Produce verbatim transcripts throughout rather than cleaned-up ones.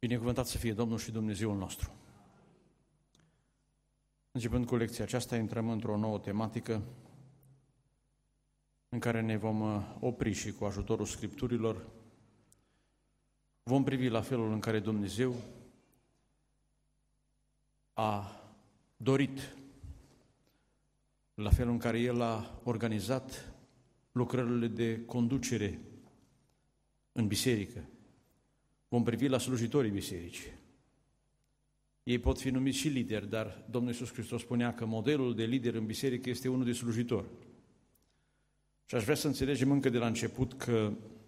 Binecuvântat să fie Domnul și Dumnezeul nostru. Începând cu lecția aceasta, intrăm într-o nouă tematică în care ne vom opri și cu ajutorul Scripturilor vom privi la felul în care Dumnezeu a dorit, la felul în care El a organizat lucrările de conducere în biserică. Vom privi la slujitorii bisericii. Ei pot fi numiți și lideri, dar Domnul Iisus Hristos spunea că modelul de lider în biserică este unul de slujitor. Și aș vrea să înțelegem încă de la început că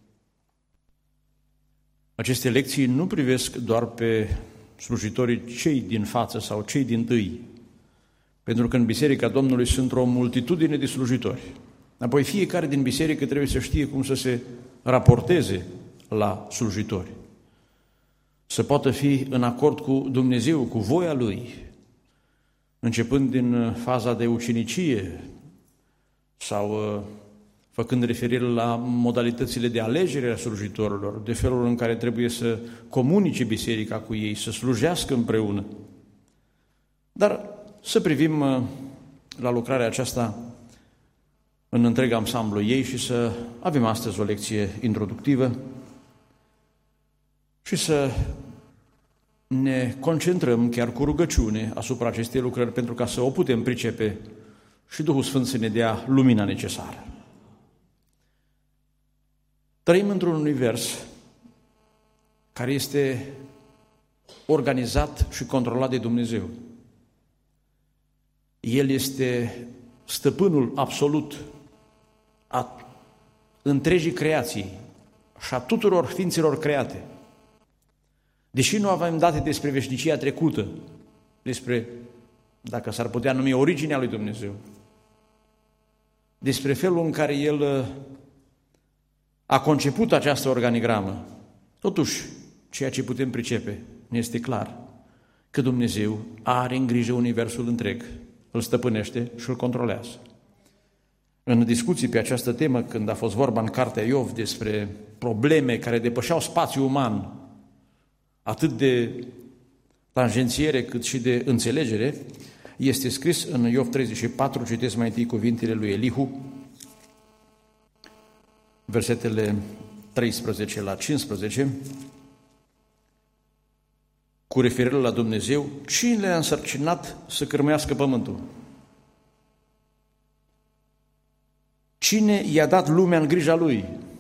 aceste lecții nu privesc doar pe slujitorii cei din față sau cei din tâi, pentru că în Biserica Domnului sunt o multitudine de slujitori. Apoi fiecare din biserică trebuie să știe cum să se raporteze la slujitori, să poată fi în acord cu Dumnezeu, cu voia Lui, începând din faza de ucenicie sau făcând referire la modalitățile de alegere a slujitorilor, de felul în care trebuie să comunice biserica cu ei, să slujească împreună. Dar să privim la lucrarea aceasta în întreg ansamblu ei și să avem astăzi o lecție introductivă și să ne concentrăm chiar cu rugăciune asupra acestei lucrări pentru ca să o putem pricepe și Duhul Sfânt să ne dea lumina necesară. Trăim într-un univers care este organizat și controlat de Dumnezeu. El este stăpânul absolut a întregii creații și a tuturor ființelor create. Deși nu avem date despre veșnicia trecută, despre, dacă s-ar putea numi, originea lui Dumnezeu, despre felul în care El a conceput această organigramă, totuși, ceea ce putem pricepe ne este clar, că Dumnezeu are în grijă universul întreg, îl stăpânește și îl controlează. În discuții pe această temă, când a fost vorba în cartea Iov despre probleme care depășeau spațiul uman, atât de tangențiere cât și de înțelegere, este scris în Iov treizeci și patru, citesc mai întâi cuvintele lui Elihu, versetele treisprezece la cincisprezece, cu referire la Dumnezeu, cine le-a însărcinat să cârmuiască pământul? Cine i-a dat lumea în grija Lui?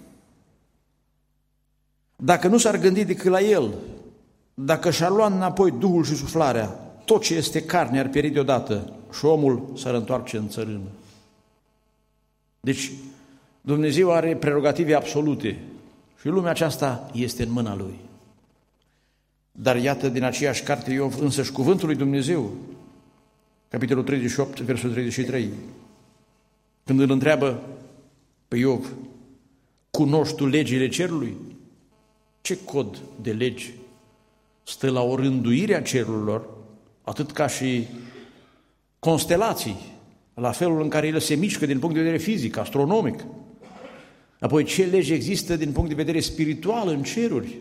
Dacă nu s-ar gândi decât la El, dacă și-ar lua înapoi Duhul și suflarea, tot ce este carne ar pieri deodată și omul s-ar întoarce în țărână. Deci, Dumnezeu are prerogative absolute și lumea aceasta este în mâna Lui. Dar iată, din aceeași carte Iov, însăși cuvântul lui Dumnezeu, capitolul treizeci și opt, versul treizeci și trei, când îl întreabă pe Iov, cunoști tu legile cerului? Ce cod de legi stă la o rânduire a cerurilor, atât ca și constelații, la felul în care ele se mișcă din punct de vedere fizic, astronomic. Apoi, ce legi există din punct de vedere spiritual în ceruri?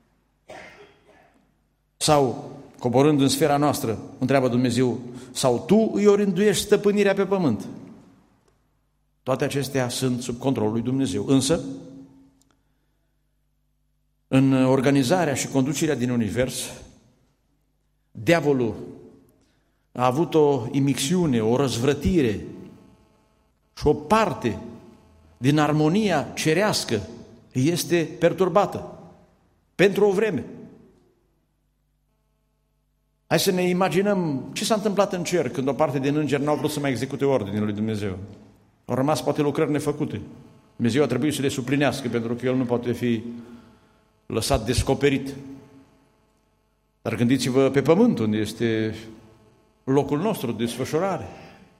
Sau, coborând în sfera noastră, întreabă Dumnezeu, sau tu îi orânduiești stăpânirea pe pământ? Toate acestea sunt sub controlul lui Dumnezeu. Însă, în organizarea și conducerea din univers, diavolul a avut o imixiune, o răzvrătire și o parte din armonia cerească este perturbată pentru o vreme. Hai să ne imaginăm ce s-a întâmplat în cer când o parte din îngeri n-au vrut să mai execute ordinele lui Dumnezeu. Au rămas poate lucrări nefăcute. Dumnezeu a trebuit să le suplinească pentru că El nu poate fi lăsat descoperit. Dar gândiți-vă pe pământ, unde este locul nostru de desfășurare.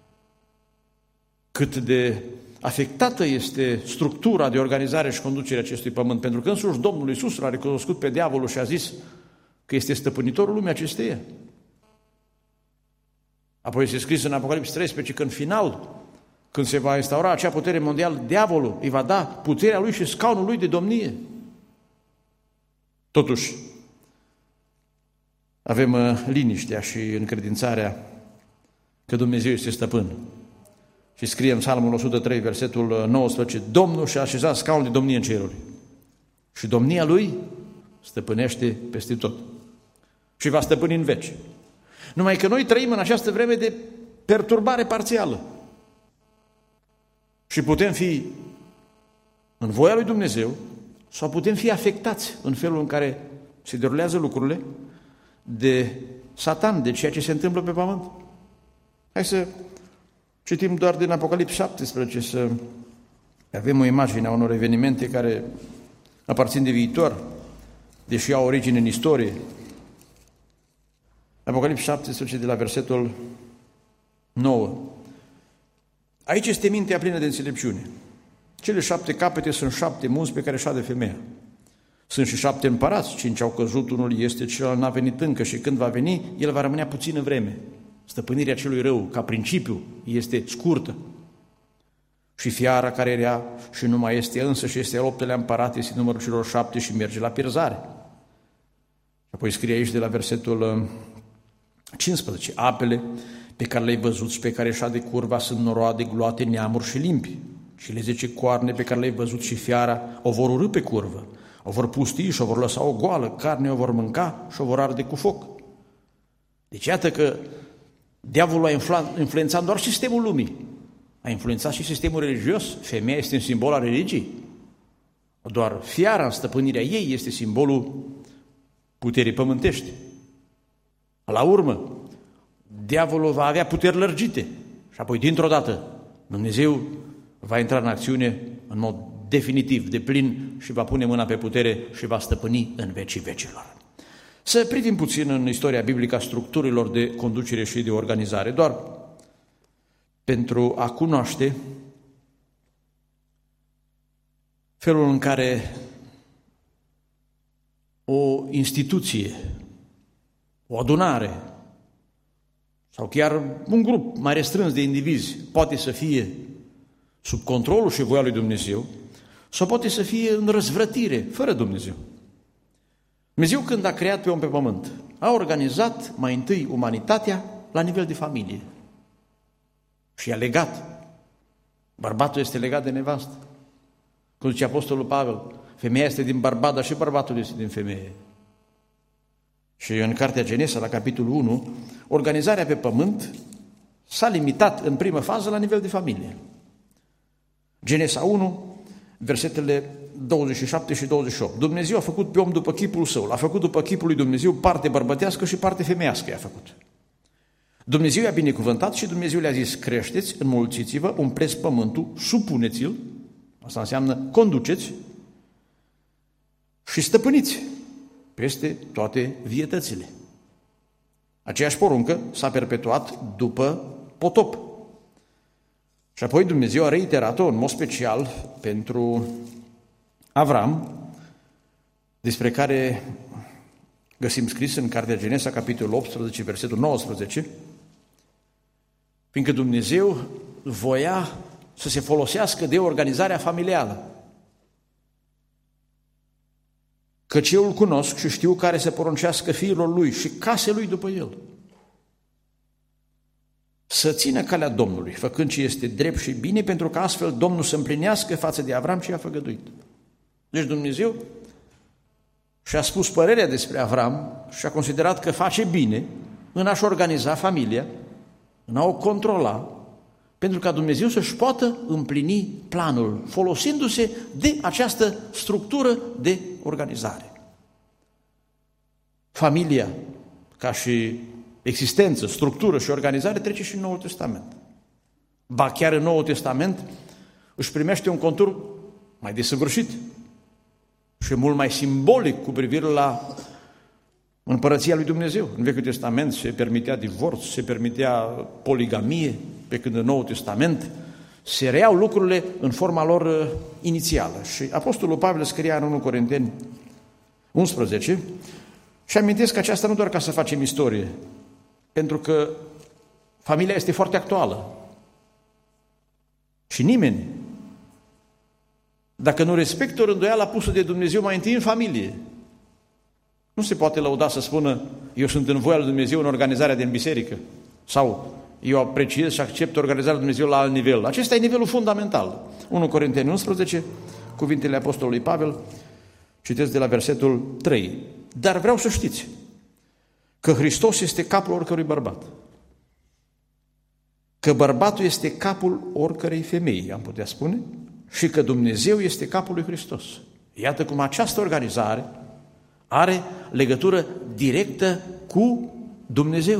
Cât de afectată este structura de organizare și conducere a acestui pământ, pentru că însuși Domnul Iisus l-a recunoscut pe diavolul și a zis că este stăpânitorul lumii acesteia. Apoi este scris în Apocalipsa treisprezece că în final, când se va instaura acea putere mondială, diavolul îi va da puterea lui și scaunul lui de domnie. Totuși, avem liniștea și încredințarea că Dumnezeu este stăpân. Și scrie în Psalmul o sută trei, versetul nouăsprezece, Domnul și-a așezat scaunul de domnie în ceruri și domnia Lui stăpânește peste tot și va stăpâni în veci. Numai că noi trăim în această vreme de perturbare parțială și putem fi în voia lui Dumnezeu sau putem fi afectați în felul în care se derulează lucrurile de Satan, de ceea ce se întâmplă pe pământ. Hai să citim doar din Apocalips șaptesprezece, să avem o imagine a unor evenimente care aparțin de viitor, deși au origine în istorie. Apocalips șaptesprezece, de la versetul nouă. Aici este mintea plină de înțelepciune. Cele șapte capete sunt șapte munți pe care șade femeia. Sunt și șapte împărați, cinci au căzut, unul este, celălalt n-a venit încă și când va veni, el va rămânea puțină vreme. Stăpânirea celui rău, ca principiu, este scurtă. Și fiara care era și nu mai este însă și este al optelea împărat, este numărul celor șapte și merge la pierzare. Apoi scrie aici de la versetul cincisprezece, apele pe care le-ai văzut și pe care șade curva sunt noroade, gloate, neamuri și limpi. Și le zece coarne pe care le-ai văzut și fiara o vor urâ pe curvă, o vor pusti și o vor lăsa o goală, carne o vor mânca și o vor arde cu foc. Deci iată că diavolul a influențat doar sistemul lumii, a influențat și sistemul religios. Femeia este un simbol al religiei. Doar fiara în stăpânirea ei este simbolul puterii pământești. La urmă, diavolul va avea puteri lărgite și apoi, dintr-o dată, Dumnezeu va intra în acțiune în mod definitiv, de plin și va pune mâna pe putere și va stăpâni în vecii vecilor. Să privim puțin în istoria biblică a structurilor de conducere și de organizare, doar pentru a cunoaște felul în care o instituție, o adunare sau chiar un grup mai restrâns de indivizi poate să fie sub controlul și voia lui Dumnezeu sau poate să fie în răzvrătire, fără Dumnezeu. Dumnezeu, când a creat pe om pe pământ, a organizat mai întâi umanitatea la nivel de familie și i-a legat. Bărbatul este legat de nevastă. Cum zice Apostolul Pavel, femeia este din bărbat, dar și bărbatul este din femeie. Și în cartea Genesa, la capitolul unu, organizarea pe pământ s-a limitat în primă fază la nivel de familie. Genesa unu, versetele douăzeci și șapte și douăzeci și opt. Dumnezeu a făcut pe om după chipul său, l-a făcut după chipul lui Dumnezeu, parte bărbătească și parte femeiască i-a făcut. Dumnezeu i-a binecuvântat și Dumnezeu le-a zis, creșteți, înmulțiți-vă, umpleți pământul, supuneți-l, asta înseamnă conduceți și stăpâniți peste toate vietățile. Aceeași poruncă s-a perpetuat după potop. Și apoi Dumnezeu a reiterat-o în mod special pentru Avram, despre care găsim scris în cartea Genesa, capitolul optsprezece, versetul nouăsprezece, fiindcă Dumnezeu voia să se folosească de organizarea familială. Căci eu îl cunosc și știu care să poruncească fiilor lui și case lui după el. Să țină calea Domnului, făcând ce este drept și bine, pentru că astfel Domnul să împlinească față de Avram ce i-a făgăduit. Deci Dumnezeu și-a spus părerea despre Avram și a considerat că face bine în a-și organiza familia, în a o controla, pentru ca Dumnezeu să-și poată împlini planul, folosindu-se de această structură de organizare. Familia, ca și existență, structură și organizare, trece și în Noul Testament. Ba chiar în Noul Testament își primește un contur mai desăvârșit și mult mai simbolic cu privire la împărăția lui Dumnezeu. În Vechiul Testament se permitea divorț, se permitea poligamie, pe când în Noul Testament se reiau lucrurile în forma lor inițială. Și Apostolul Pavel scria în întâi Corinteni unsprezece și amintesc că aceasta nu doar ca să facem istorie, pentru că familia este foarte actuală. Și nimeni, dacă nu respectă o rânduială pusă de Dumnezeu mai întâi în familie, nu se poate lăuda să spună eu sunt în voia lui Dumnezeu în organizarea din biserică sau eu apreciez și accept organizarea lui Dumnezeu la alt nivel. Acesta e nivelul fundamental. unu Corinteni unsprezece, cuvintele Apostolului Pavel, citesc de la versetul trei. Dar vreau să știți că Hristos este capul oricărui bărbat. Că bărbatul este capul oricărei femei, am putea spune, și că Dumnezeu este capul lui Hristos. Iată cum această organizare are legătură directă cu Dumnezeu.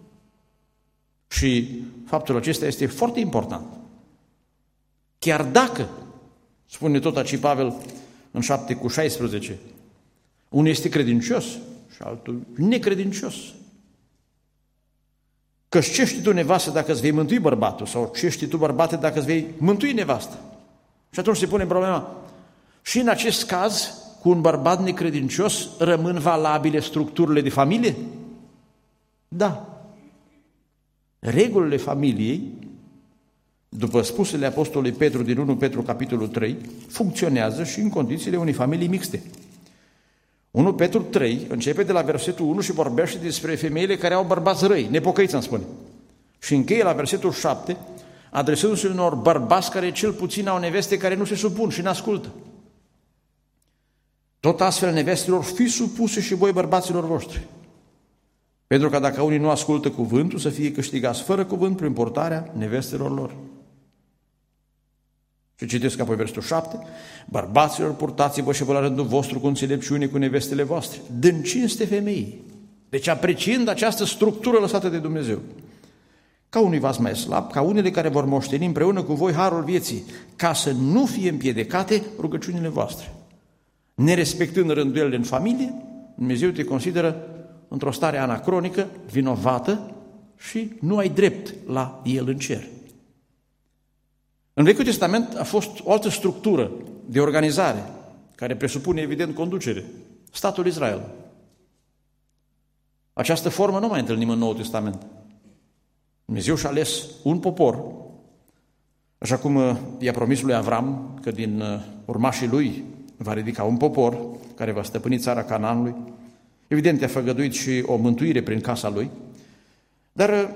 Și faptul acesta este foarte important. Chiar dacă, spune tot aici Pavel în șapte cu șaisprezece, unul este credincios și altul necredincios. Căci ce știi tu, nevastă, dacă îți vei mântui bărbatul? Sau ce știi tu, bărbate, dacă îți vei mântui nevastă? Și atunci se pune problema. Și în acest caz, cu un bărbat necredincios, rămân valabile structurile de familie? Da. Regulile familiei, după spusele Apostolului Petru din unu Petru capitolul trei, funcționează și în condițiile unei familii mixte. unu Petru trei începe de la versetul unu și vorbește despre femeile care au bărbați răi, nepocăiți, îmi spune. Și încheie la versetul șapte, adresându-se unor bărbați care cel puțin au neveste care nu se supun și n-ascultă. Tot astfel, nevestelor, fiți supuse și voi bărbaților voștri. Pentru că dacă unii nu ascultă cuvântul, să fie câștigați fără cuvânt prin purtarea nevestelor lor. Și citesc apoi versetul șapte, bărbaților, purtați-vă și vă la rândul vostru cu înțelepciune cu nevestele voastre, dând cinste femeii. Deci apreciind această structură lăsată de Dumnezeu. Ca unui vas mai slab, ca unele care vor moșteni împreună cu voi harul vieții, ca să nu fie împiedicate rugăciunile voastre. Nerespectând rânduielile în familie, Dumnezeu te consideră într-o stare anacronică, vinovată și nu ai drept la el în cer. În Vechiul Testament a fost o altă structură de organizare, care presupune evident conducere, statul Israel. Această formă nu mai întâlnim în Noul Testament. Dumnezeu și-a ales un popor, așa cum i-a promis lui Avram că din urmașii lui va ridica un popor care va stăpâni țara Canaanului. Evident, i-a făgăduit și o mântuire prin casa lui, dar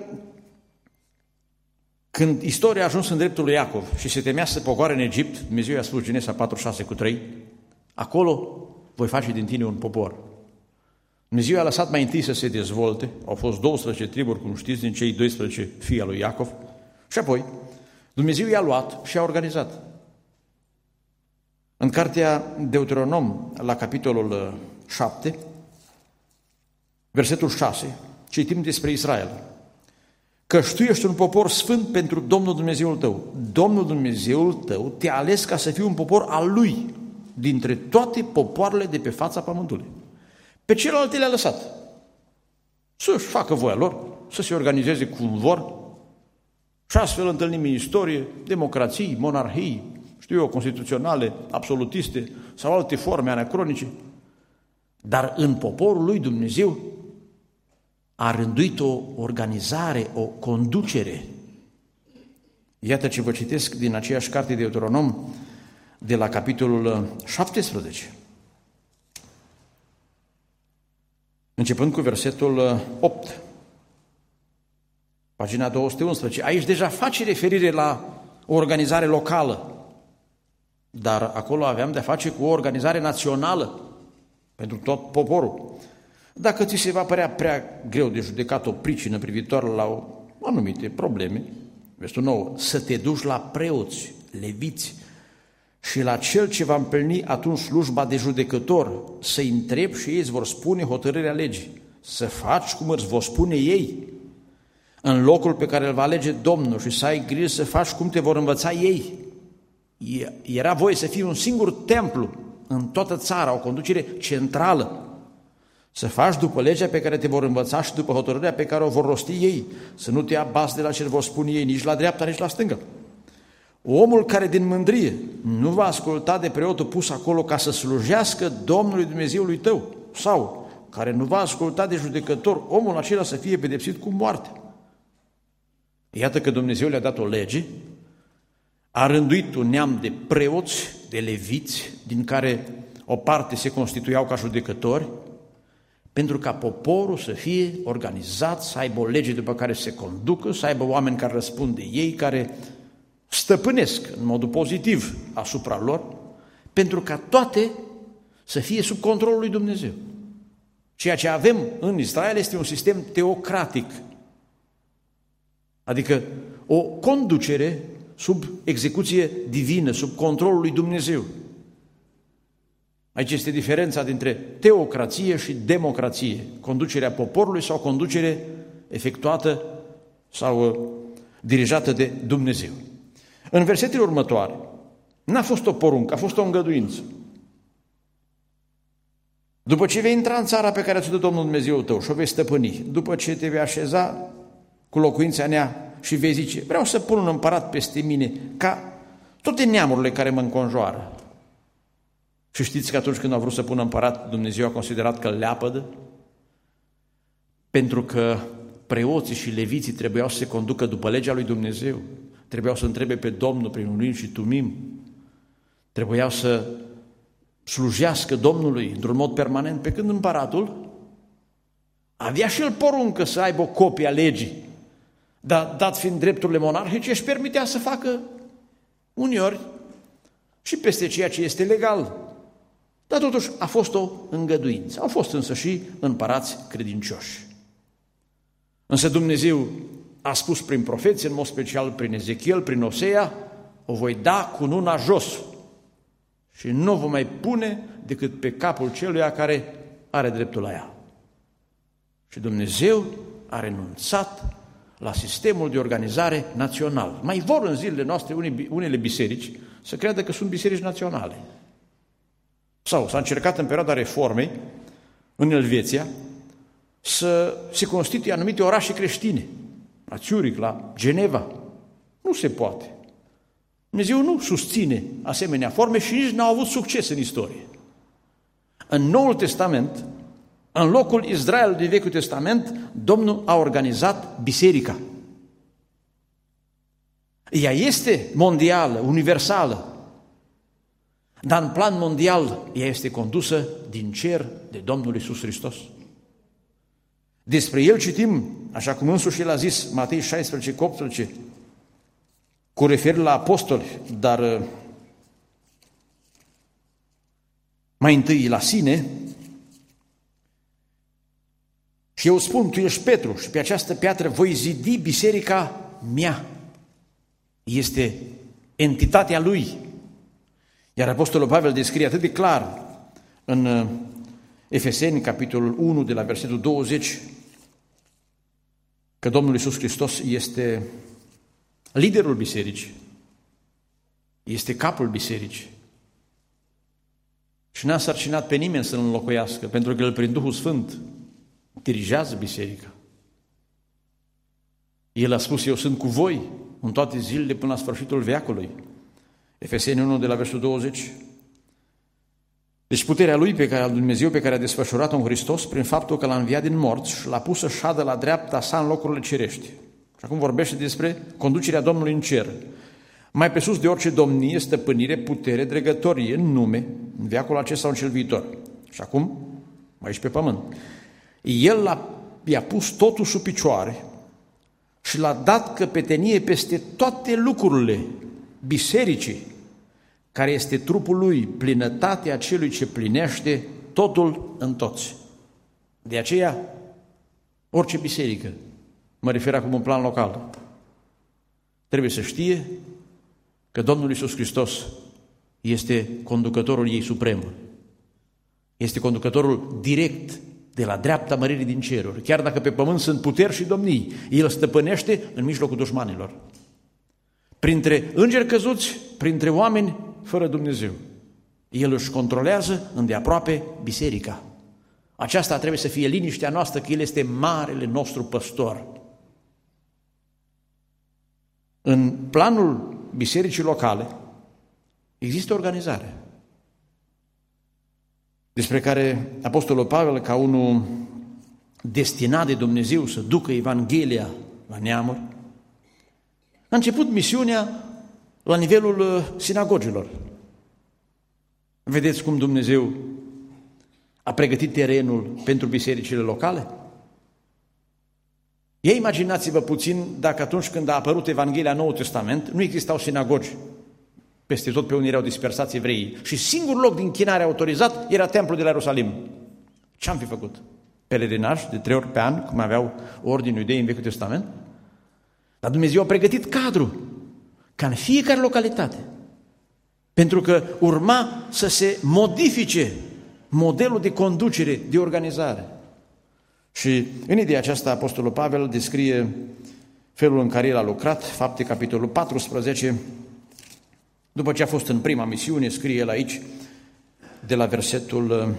când istoria a ajuns în dreptul lui Iacov și se temea să pogoare în Egipt, Dumnezeu i-a spus, Genesa patruzeci și șase cu trei, acolo voi face din tine un popor. Dumnezeu i-a lăsat mai întâi să se dezvolte, au fost douăsprezece triburi, cum știți, din cei doisprezece fii al lui Iacov, și apoi Dumnezeu i-a luat și a organizat. În cartea Deuteronom, la capitolul șapte, versetul șase, citim despre Israel. Căci tu ești un popor sfânt pentru Domnul Dumnezeul tău. Domnul Dumnezeul tău te-a ales ca să fii un popor al lui, dintre toate popoarele de pe fața pământului. Pe celelalte le-a lăsat să-și facă voia lor, să se organizeze cum vor, și astfel întâlnim în istorie democrații, monarhii, știu eu, constituționale, absolutiste sau alte forme anacronice. Dar în poporul lui Dumnezeu a rânduit o organizare, o conducere. Iată ce vă citesc din aceeași carte de Deuteronom, de la capitolul șaptesprezece. Începând cu versetul opt, pagina două sute unsprezece. Aici deja face referire la o organizare locală, dar acolo aveam de-a face cu o organizare națională pentru tot poporul. Dacă ți se va părea prea greu de judecat o pricină privitoare la anumite probleme, versetul nouă, să te duci la preoți, leviți și la cel ce va împlini atunci slujba de judecător, să-i întrebi și ei îți vor spune hotărârea legii, să faci cum îți vor spune ei, în locul pe care îl va alege Domnul, și să ai grijă să faci cum te vor învăța ei. Era voie să fie un singur templu în toată țara, o conducere centrală. Să faci după legea pe care te vor învăța și după hotărârea pe care o vor rosti ei, să nu te abați de la ce vor spune ei, nici la dreapta, nici la stânga. Omul care din mândrie nu va asculta de preotul pus acolo ca să slujească Domnului Dumnezeului tău, sau care nu va asculta de judecător, omul acela să fie pedepsit cu moarte. Iată că Dumnezeu le-a dat o lege, a rânduit un neam de preoți, de leviți, din care o parte se constituiau ca judecători, pentru ca poporul să fie organizat, să aibă o lege după care se conducă, să aibă oameni care răspund de ei, care stăpânesc în modul pozitiv asupra lor, pentru ca toate să fie sub controlul lui Dumnezeu. Ceea ce avem în Israel este un sistem teocratic, adică o conducere sub execuție divină, sub controlul lui Dumnezeu. Aici este diferența dintre teocrație și democrație, conducerea poporului sau conducere efectuată sau dirijată de Dumnezeu. În versetele următoare, n-a fost o poruncă, a fost o îngăduință. După ce vei intra în țara pe care ți-o dă Domnul Dumnezeu tău și o vei stăpâni, după ce te vei așeza cu locuința în ea și vei zice, vreau să pun un împărat peste mine ca toate neamurile care mă înconjoară. Și știți că atunci când a vrut să pună împărat, Dumnezeu a considerat că îl leapădă? Pentru că preoții și leviții trebuiau să se conducă după legea lui Dumnezeu, trebuiau să întrebe pe Domnul prin urim și tumim, trebuiau să slujească Domnului într-un mod permanent, pe când împăratul avea și el poruncă să aibă o copie a legii, dar dat fiind drepturile monarhice, își permitea să facă uneori și peste ceea ce este legal. Dar totuși a fost o îngăduință. Au fost însă și împărați credincioși. Însă Dumnezeu a spus prin profeți, în mod special prin Ezechiel, prin Osea, o voi da cu nuna jos și nu o voi mai pune decât pe capul celuia care are dreptul la ea. Și Dumnezeu a renunțat la sistemul de organizare național. Mai vor în zilele noastre unele biserici să creadă că sunt biserici naționale. Sau s-a încercat în perioada reformei, în Elveția, să se constituie anumite orașe creștine, la Zurich, la Geneva. Nu se poate. Dumnezeu nu susține asemenea forme și nici n-au avut succes în istorie. În Noul Testament, în locul Israel din Vechiul Testament, Domnul a organizat biserica. Ea este mondială, universală, dar în plan mondial ea este condusă din cer de Domnul Iisus Hristos. Despre el citim, așa cum însuși el a zis, Matei șaisprezece cu optsprezece, cu referire la apostoli, dar mai întâi la sine. Și eu spun, tu ești Petru și pe această piatră voi zidi biserica mea. Este entitatea lui. Iar Apostolul Pavel descrie atât de clar în Efeseni, capitolul unu, de la versetul douăzeci, că Domnul Iisus Hristos este liderul bisericii, este capul bisericii. Și n-a sărcinat pe nimeni să-l înlocuiască, pentru că el prin Duhul Sfânt dirigează biserica. El a spus, eu sunt cu voi în toate zilele până la sfârșitul veacului. Efeseni unu de la versetul douăzeci. Deci puterea lui pe care, al Dumnezeu pe care a desfășurat-o în Hristos prin faptul că l-a înviat din morți și l-a pus să șadă la dreapta sa în locurile cerești. Și acum vorbește despre conducerea Domnului în cer. Mai pe sus de orice domnie, stăpânire, putere, dregătorie, în nume, în veacul acesta sau în cel viitor. Și acum, aici pe pământ. El l-a, i-a pus totul sub picioare și l-a dat căpetenie peste toate lucrurile bisericii, care este trupul lui, plinătatea celui ce plinește totul în toți. De aceea, orice biserică, mă refer acum în plan local, trebuie să știe că Domnul Iisus Hristos este conducătorul ei suprem. Este conducătorul direct de la dreapta măririi din ceruri. Chiar dacă pe pământ sunt puteri și domnii, El stăpânește în mijlocul dușmanilor. Printre îngeri căzuți, printre oameni fără Dumnezeu. El își controlează îndeaproape biserica. Aceasta trebuie să fie liniștea noastră, că El este marele nostru păstor. În planul bisericii locale există organizare, despre care Apostolul Pavel, ca unul destinat de Dumnezeu să ducă Evanghelia la neamuri, a început misiunea la nivelul sinagogilor. Vedeți cum Dumnezeu A pregătit terenul pentru bisericile locale? Ia imaginați-vă puțin dacă atunci când a apărut Evanghelia Noul Testament, nu existau sinagogi peste tot pe unde erau dispersați evreii și singurul loc de închinare autorizat era templul de la Ierusalim. Ce-am fi făcut? Pelerinaj de trei ori pe an, cum aveau ordinul iudei în Vechiul Testament? Dar Dumnezeu a pregătit cadru, ca în fiecare localitate, pentru că urma să se modifice modelul de conducere, de organizare. Și în ideea aceasta Apostolul Pavel descrie felul în care el a lucrat, Fapte, capitolul paisprezece, după ce a fost în prima misiune, scrie el aici, de la versetul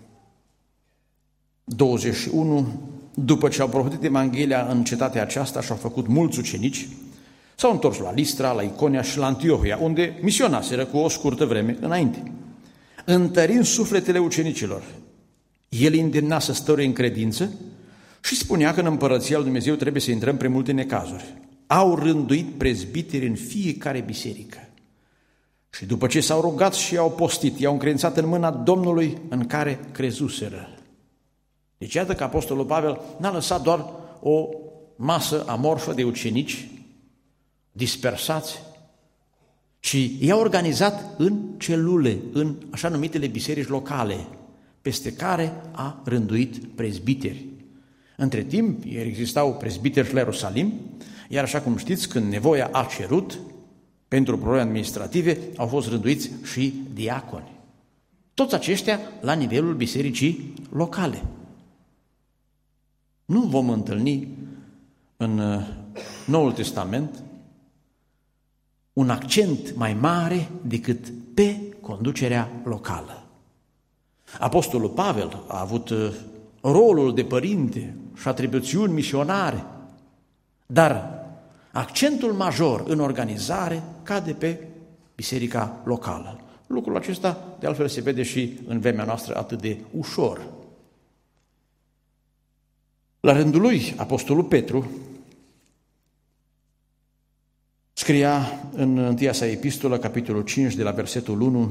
douăzeci și unu, după ce au profetit Evanghelia în cetatea aceasta și au făcut mulți ucenici, s-au întors la Listra, la Iconia și la Antiohia, unde misionaseră cu o scurtă vreme înainte. Întărind sufletele ucenicilor, el îndemna să stăruie în credință și spunea că în Împărăția lui Dumnezeu trebuie să intrăm prin multe necazuri. Au rânduit prezbiteri în fiecare biserică. Și după ce s-au rugat și au postit, i-au încredințat în mâna Domnului în care crezuseră. Deci iată că Apostolul Pavel n-a lăsat doar o masă amorfă de ucenici dispersați, ci i-a organizat în celule, în așa numitele biserici locale, peste care a rânduit prezbiteri. Între timp, existau prezbiteri la Ierusalim, iar așa cum știți, când nevoia a cerut, pentru probleme administrative, au fost rânduiți și diaconi. Toți aceștia la nivelul bisericii locale. Nu vom întâlni în Noul Testament un accent mai mare decât pe conducerea locală. Apostolul Pavel a avut rolul de părinte și atribuțiuni misionare, dar accentul major în organizare cade pe biserica locală. Lucrul acesta, de altfel, se vede și în vremea noastră atât de ușor. La rândul lui, Apostolul Petru scria în întâia sa epistolă, capitolul cinci, de la versetul unu,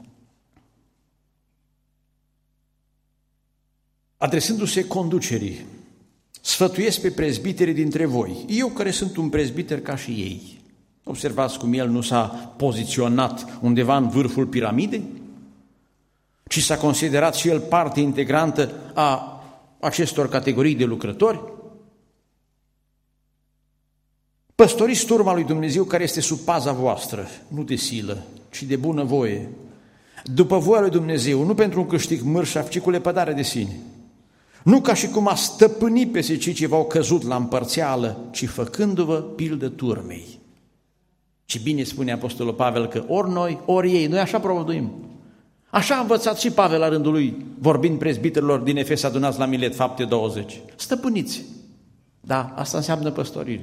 adresându-se conducerii, sfătuiesc pe prezbiterii dintre voi, eu care sunt un prezbiter ca și ei. Observați cum el nu s-a poziționat undeva în vârful piramidei, ci s-a considerat și el parte integrantă a acestor categorii de lucrători. Păstoriți turma lui Dumnezeu care este sub paza voastră, nu de silă, ci de bună voie, după voia lui Dumnezeu, nu pentru un câștig mărșav, ci cu lepădare de sine. Nu ca și cum a stăpâni peste cei ce v-au căzut la împărțeală, ci făcându-vă pildă turmei. Și bine spune Apostolul Pavel că ori noi, ori ei, noi așa provoduim. Așa a învățat și Pavel la rândul lui, vorbind prezbiterilor din Efes adunați la Milet, Fapte douăzeci. Stăpâniți! Da, asta înseamnă păstorire.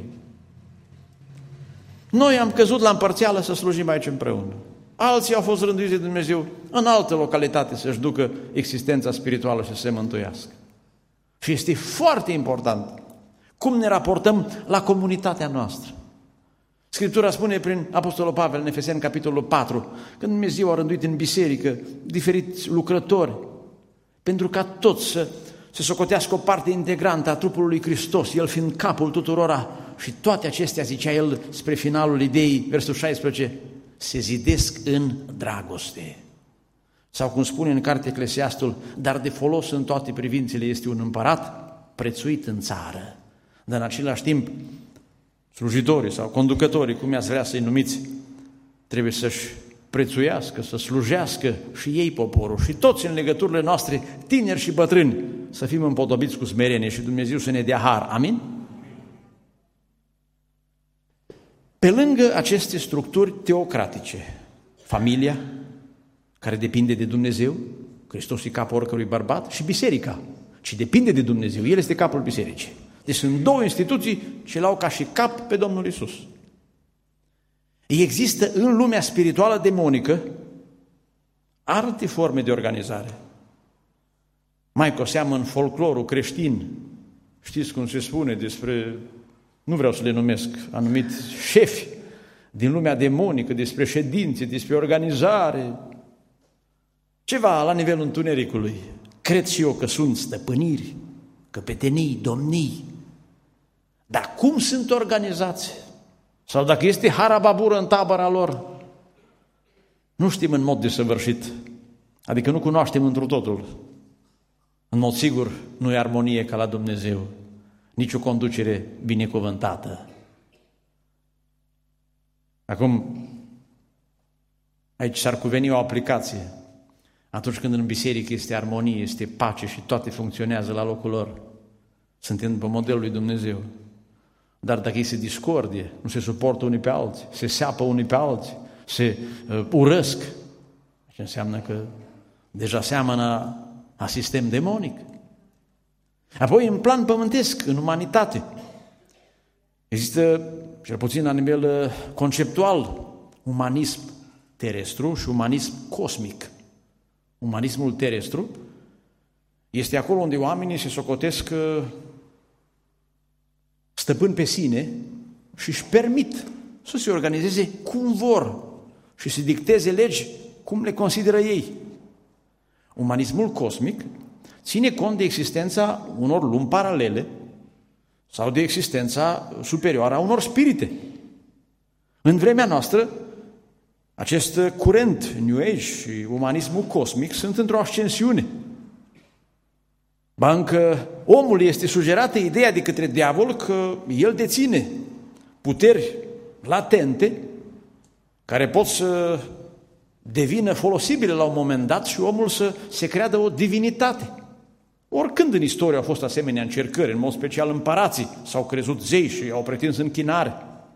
Noi am căzut la împărțeală să slujim aici împreună. Alții au fost rânduiți de Dumnezeu în altă localitate să-și ducă existența spirituală și să se mântuiască. Și este foarte important cum ne raportăm la comunitatea noastră. Scriptura spune prin Apostolul Pavel în Efeseni, capitolul patru, când Dumnezeu a rânduit în biserică diferiți lucrători, pentru ca toți să se socotească o parte integrantă a trupului lui Hristos, El fiind capul tuturora, și toate acestea, zicea el spre finalul ideii, versul șaisprezece, se zidesc în dragoste. Sau cum spune în cartea Eclesiastul, dar de folos în toate privințele este un împărat prețuit în țară. Dar în același timp, slujitorii sau conducătorii, cum i-ați vrea să-i numiți, trebuie să-și prețuiască, să slujească și ei poporul și toți în legăturile noastre, tineri și bătrâni, să fim împodobiți cu smerenie și Dumnezeu să ne dea har. Amin? Pe lângă aceste structuri teocratice, familia, care depinde de Dumnezeu, Hristos e capul oricărui bărbat, și biserica, ce depinde de Dumnezeu, El este capul bisericii. Deci sunt două instituții ce l-au ca și cap pe Domnul Iisus. Există în lumea spirituală demonică alte forme de organizare. Mai cu seamă în folclorul creștin, știți cum se spune despre, nu vreau să le numesc, anumiți șefi din lumea demonică, despre ședințe, despre organizare, ceva la nivelul întunericului. Cred și eu că sunt stăpâniri, căpetenii, domnii. Dar cum sunt organizați? Sau dacă este harababură în tabăra lor, nu știm în mod desăvârșit. Adică nu cunoaștem întru totul. În mod sigur, nu e armonie ca la Dumnezeu, nici o conducere binecuvântată. Acum, aici s-ar cuveni o aplicație. Atunci când în biserică este armonie, este pace și toate funcționează la locul lor, suntem pe modelul lui Dumnezeu. Dar dacă este discordie, nu se suportă unii pe alții, se seapă unii pe alții, se uh, urăsc, ce înseamnă că deja seamănă a sistem demonic. Apoi, în plan pământesc, în umanitate, există, cel puțin la nivel conceptual, umanism terestru și umanism cosmic. Umanismul terestru este acolo unde oamenii se socotesc stăpâni pe sine și își permit să se organizeze cum vor și să dicteze legi cum le consideră ei. Umanismul cosmic ține cont de existența unor lumi paralele sau de existența superioară a unor spirite. În vremea noastră, acest curent New Age și umanismul cosmic sunt într-o ascensiune. Ba încă omul este sugerată ideea de către diavol că el deține puteri latente care pot să devină folosibile la un moment dat și omul să se creadă o divinitate. Oricând în istorie au fost asemenea încercări, în mod special împărații s-au crezut zei și au pretins închinare.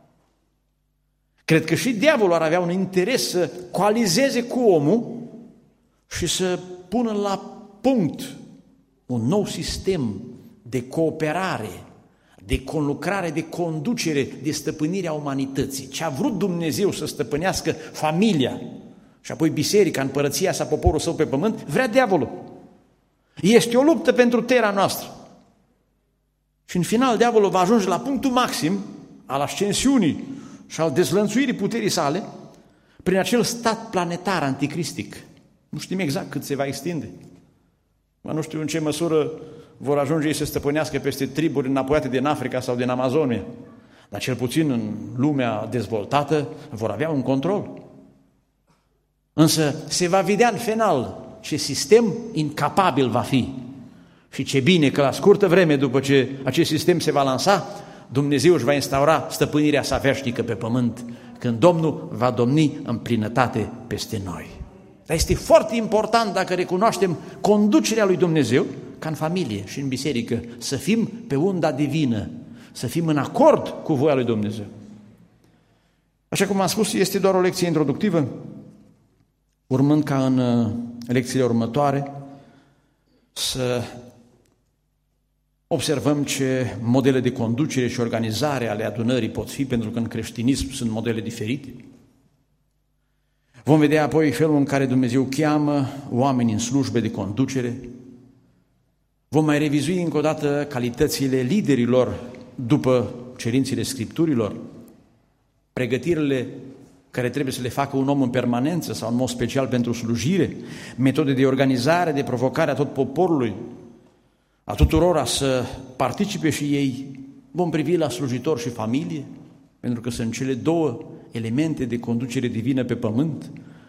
Cred că și diavolul ar avea un interes să coalizeze cu omul și să pună la punct un nou sistem de cooperare, de conlucrare, de conducere, de stăpânire a umanității. Ce a vrut Dumnezeu să stăpânească familia și apoi biserica, împărăția sa, poporul său pe pământ, vrea diavolul. Este o luptă pentru tera noastră. Și în final diavolul va ajunge la punctul maxim al ascensiunii și al dezlănțuirii puterii sale prin acel stat planetar anticristic. Nu știm exact cât se va extinde. Mă, nu știu în ce măsură vor ajunge ei să stăpânească peste triburi înapoiate din Africa sau din Amazonia, dar cel puțin în lumea dezvoltată vor avea un control. Însă se va vedea în final ce sistem incapabil va fi și ce bine că la scurtă vreme după ce acest sistem se va lansa, Dumnezeu își va instaura stăpânirea sa veșnică pe pământ, când Domnul va domni în plinătate peste noi. Dar este foarte important, dacă recunoaștem conducerea lui Dumnezeu, ca în familie și în biserică, să fim pe unda divină, să fim în acord cu voia lui Dumnezeu. Așa cum am spus, este doar o lecție introductivă, urmând ca în lecțiile următoare să observăm ce modele de conducere și organizare ale adunării pot fi, pentru că în creștinism sunt modele diferite. Vom vedea apoi felul în care Dumnezeu cheamă oamenii în slujbe de conducere. Vom mai revizui încă o dată calitățile liderilor după cerințele Scripturilor, pregătirile care trebuie să le facă un om în permanență sau în mod special pentru slujire, metode de organizare, de provocare a tot poporului, a tuturora să participe și ei. Vom privi la slujitor și familie, pentru că sunt cele două elemente de conducere divină pe pământ,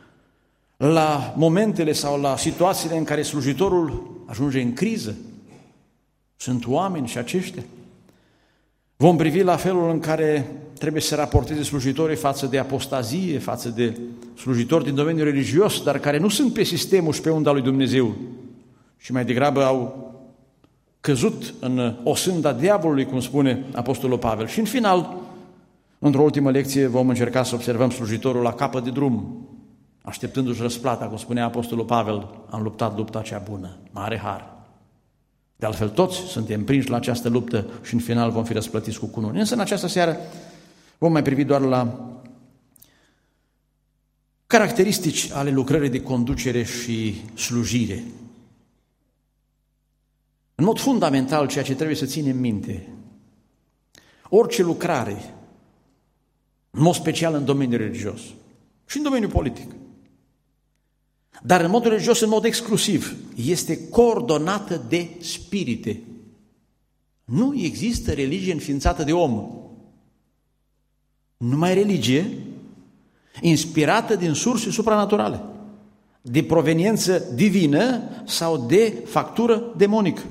la momentele sau la situațiile în care slujitorul ajunge în criză. Sunt oameni și aceștia. Vom privi la felul în care trebuie să raporteze slujitorii față de apostazie, față de slujitori din domeniul religios, dar care nu sunt pe sistemul și pe unda lui Dumnezeu, și mai degrabă au căzut în osânda diavolului, cum spune Apostolul Pavel. Și în final, într-o ultimă lecție, vom încerca să observăm slujitorul la capăt de drum, așteptându-și răsplata, cum spunea Apostolul Pavel, am luptat lupta cea bună, mare har. De altfel, toți suntem prinși la această luptă și în final vom fi răsplătiți cu cununi. Însă în această seară vom mai privi doar la caracteristici ale lucrării de conducere și slujire. În mod fundamental, ceea ce trebuie să ținem minte, orice lucrare, în mod special în domeniul religios și în domeniul politic, dar în mod religios, în mod exclusiv, este coordonată de spirite. Nu există religie înființată de om. Numai religie inspirată din surse supranaturale, de proveniență divină sau de factură demonică.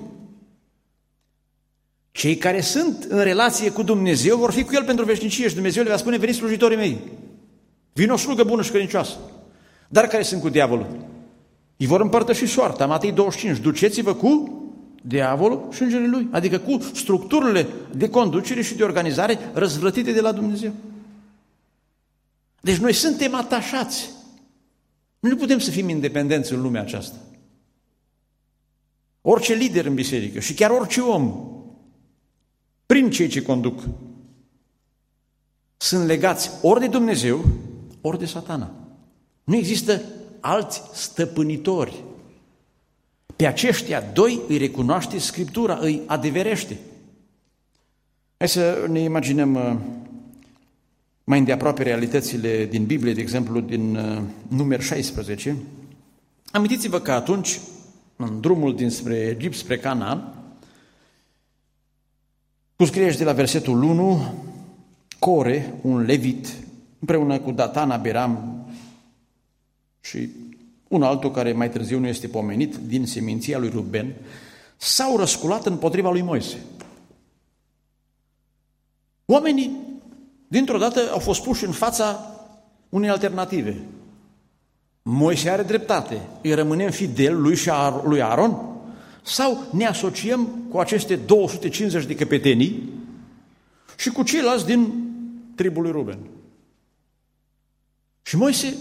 Cei care sunt în relație cu Dumnezeu vor fi cu El pentru veșnicie și Dumnezeu le va spune: veniți slujitorii mei, vino o slugă bună și credincioasă. Dar care sunt cu diavolul? Îi vor împărtăși soarta. Matei douăzeci și cinci, duceți-vă cu diavolul și îngerii lui, adică cu structurile de conducere și de organizare răzvrătite de la Dumnezeu. Deci noi suntem atașați. Nu putem să fim independenți în lumea aceasta. Orice lider în biserică și chiar orice om, prin cei ce conduc, sunt legați ori de Dumnezeu, ori de Satana. Nu există alți stăpânitori. Pe aceștia doi îi recunoaște Scriptura, îi adeverește. Hai să ne imaginăm mai îndeaproape realitățile din Biblie, de exemplu din Numeri șaisprezece. Amintiți-vă că atunci, în drumul dinspre Egipt, spre Canaan, cu scriești de la versetul unu, Core, un levit, împreună cu Datan, Abiram și un altul care mai târziu nu este pomenit, din seminția lui Ruben, s-au răsculat împotriva lui Moise. Oamenii, dintr-o dată, au fost puși în fața unei alternative. Moise are dreptate, îi rămânem fideli lui și lui Aaron, sau ne asociem cu aceste două sute cincizeci de căpetenii și cu ceilalți din tribul lui Ruben. Și Moise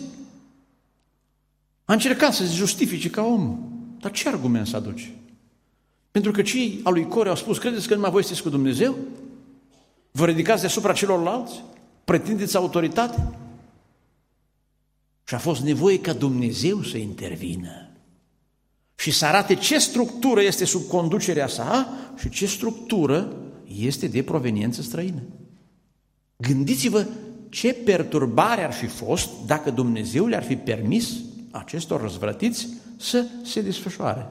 a încercat să se justifice ca om. Dar ce argument să aduce? Pentru că cei al lui Core au spus: credeți că numai voi sunteți cu Dumnezeu? Vă ridicați deasupra celorlalți? Pretindeți autoritate? Și a fost nevoie ca Dumnezeu să intervină și să arate ce structură este sub conducerea sa și ce structură este de proveniență străină. Gândiți-vă ce perturbare ar fi fost dacă Dumnezeu le-ar fi permis acestor răzvrătiți să se desfășoare.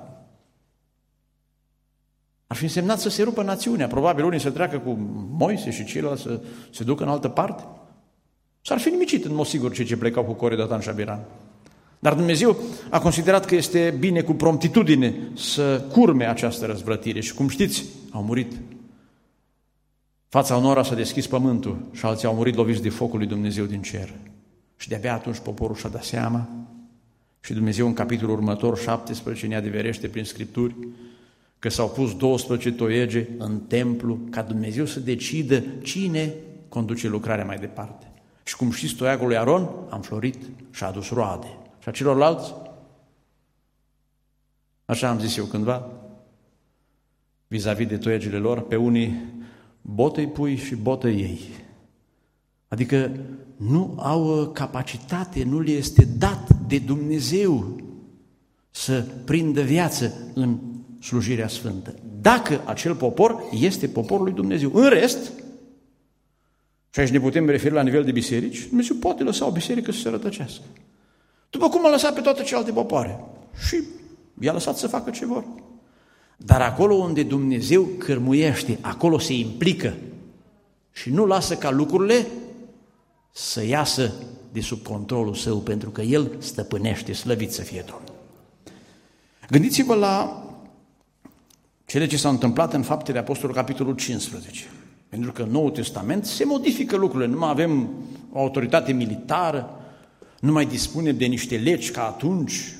Ar fi însemnat să se rupă națiunea, probabil unii să treacă cu Moise și ceilalți să se ducă în altă parte. S-ar fi nimicit în mod sigur cei ce plecau cu Core, Datan și Abiram. Dar Dumnezeu a considerat că este bine cu promptitudine să curme această răzvrătire și, cum știți, au murit. Fața unora s-a deschis pământul și alții au murit loviți de focul lui Dumnezeu din cer. Și de-abia atunci poporul și-a dat seama și Dumnezeu în capitolul următor, șaptesprezece, ne adeverește prin Scripturi că s-au pus douăsprezece toiege în templu ca Dumnezeu să decidă cine conduce lucrarea mai departe. Și cum știți, toiagul lui Aron a înflorit și a adus roade. Și a celorlalți? Așa am zis eu cândva, vis-a-vis de toiegele lor, pe unii botă-i pui și botă ei. Adică nu au capacitate, nu le este dat de Dumnezeu să prindă viață în slujirea sfântă. Dacă acel popor este poporul lui Dumnezeu. În rest, și aici ne putem referi la nivel de biserici, Dumnezeu poate lăsa o biserică să se rătăcească. După cum a lăsat pe toate celelalte popoare. Și i-a lăsat să facă ce vor. Dar acolo unde Dumnezeu cârmuiește, acolo se implică și nu lasă ca lucrurile să iasă de sub controlul său, pentru că El stăpânește, slăvit să fie Domnul. Gândiți-vă la cele ce s-au întâmplat în Faptele Apostolului, capitolul cincisprezece. Pentru că în Noul Testament se modifică lucrurile, nu mai avem o autoritate militară, nu mai dispunem de niște legi ca atunci.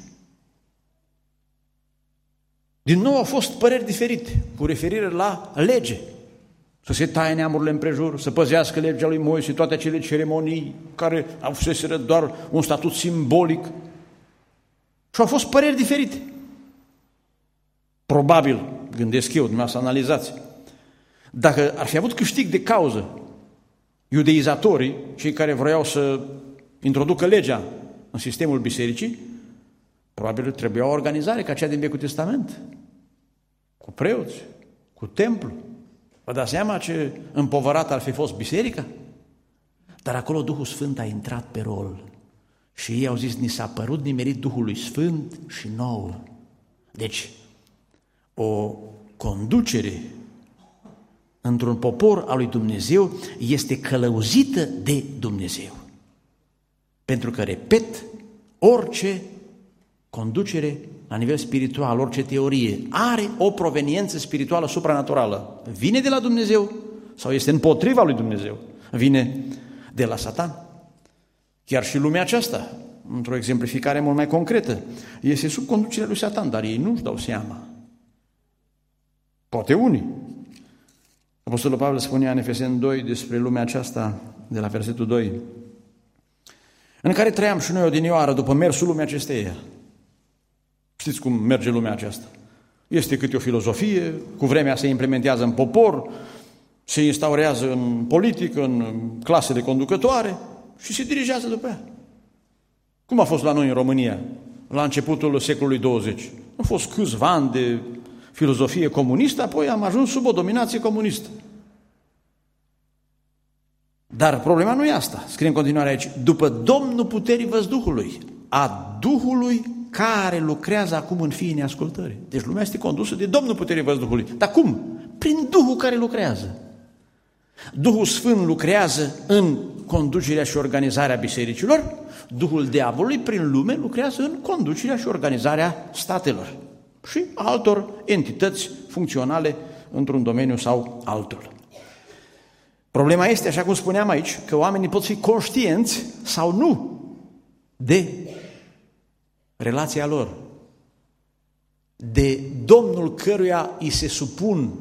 Din nou au fost păreri diferite, cu referire la lege. Să se taie neamurile împrejur, să păzească legea lui Moise, toate acele ceremonii care au fost doar un statut simbolic. Și au fost păreri diferite. Probabil, gândesc eu, dumneavoastră analizați, dacă ar fi avut câștig de cauză iudeizatorii, cei care vreau să introducă legea în sistemul bisericii, probabil trebuia o organizare ca cea din Vechiul Testament, cu preoți, cu templu. Vă dați seama ce împovărat ar fi fost biserica? Dar acolo Duhul Sfânt a intrat pe rol Și ei au zis, ni s-a părut nimerit Duhului Sfânt și nouă. Deci, o conducere într-un popor al lui Dumnezeu este călăuzită de Dumnezeu. Pentru că, repet, orice conducere la nivel spiritual, orice teorie, are o proveniență spirituală supranaturală. Vine de la Dumnezeu sau este împotriva lui Dumnezeu? Vine de la Satan. Chiar și lumea aceasta, într-o exemplificare mult mai concretă, este sub conducerea lui Satan, dar ei nu-și dau seama. Poate unii. Apostolul Pavel spunea în Efeseni doi despre lumea aceasta, de la versetul doi, în care trăiam și noi odinioară după mersul lumea acesteia. Știți cum merge lumea aceasta? Este câte o filozofie, cu vremea se implementează în popor, se instaurează în politică, în clasele conducătoare și se dirigează după ea. Cum a fost la noi în România, la începutul secolului douăzeci? Au fost câțiva ani de filozofie comunistă, apoi am ajuns sub o dominație comunistă. Dar problema nu e asta. Scrie în continuare aici, după Domnul puterii văzduhului, a Duhului care lucrează acum în fiii neascultării. Deci lumea este condusă de Domnul puterii văzduhului. Dar cum? Prin Duhul care lucrează. Duhul Sfânt lucrează în conducerea și organizarea bisericilor, Duhul diavolului prin lume lucrează în conducerea și organizarea statelor și altor entități funcționale într-un domeniu sau altul. Problema este, așa cum spuneam aici, că oamenii pot fi conștienți sau nu de relația lor, de Domnul căruia îi se supun.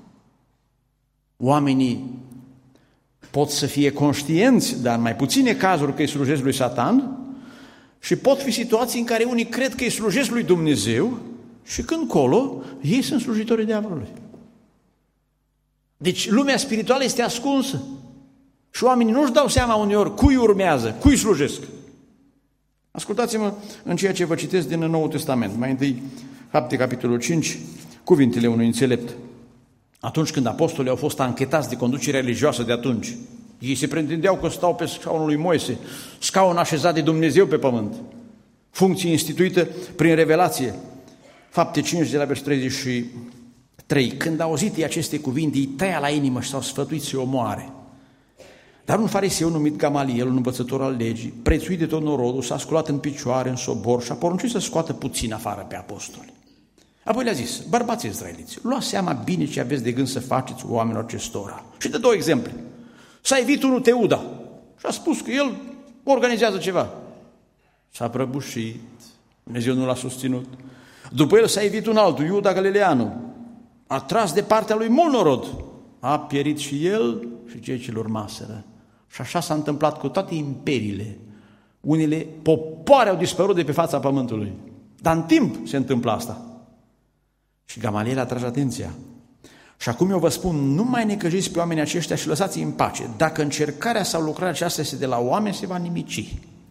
Oamenii pot să fie conștienți, dar în mai puține cazuri, că îi slujesc lui Satan, și pot fi situații în care unii cred că îi slujesc lui Dumnezeu și când colo, ei sunt slujitorii diavolului. Deci lumea spirituală este ascunsă și oamenii nu-și dau seama uneori cui urmează, cui slujesc. Ascultați-mă în ceea ce vă citesc din Noul Testament. Mai întâi, Fapte, capitolul cinci, cuvintele unui înțelept. Atunci când apostolii au fost anchetați de conducerea religioasă de atunci, ei se pretindeau că stau pe scaunul lui Moise, scaun așezat de Dumnezeu pe pământ, funcție instituită prin revelație. Fapte cinci, de la versetul treizeci și trei. Când au auzit aceste cuvinte, îi tăia la inimă și s-au sfătuit să-i omoare. Dar un fariseu numit Gamaliel, un învățător al legii, prețuit de tot norodul, s-a sculat în picioare, în sobor și a poruncit să scoată puțin afară pe apostoli. Apoi le-a zis, bărbații israeliți, luați seama bine ce aveți de gând să faceți oamenilor acestora. Și de două exemple. S-a evit unul Teuda și a spus că el organizează ceva. S-a prăbușit, Dumnezeu nu l-a susținut. După el s-a evit un altul, Iuda Galileanu. A tras de partea lui mult norod. A pierit și el și cei ce-l urmaseră. Și așa s-a întâmplat cu toate imperiile. Unele popoare au dispărut de pe fața pământului. Dar în timp se întâmplă asta. Și Gamaliel a tras atenția. Și acum eu vă spun, nu mai necăjiți pe oamenii aceștia și lăsați-i în pace. Dacă încercarea sau lucrarea aceasta este de la oameni, se va nimici.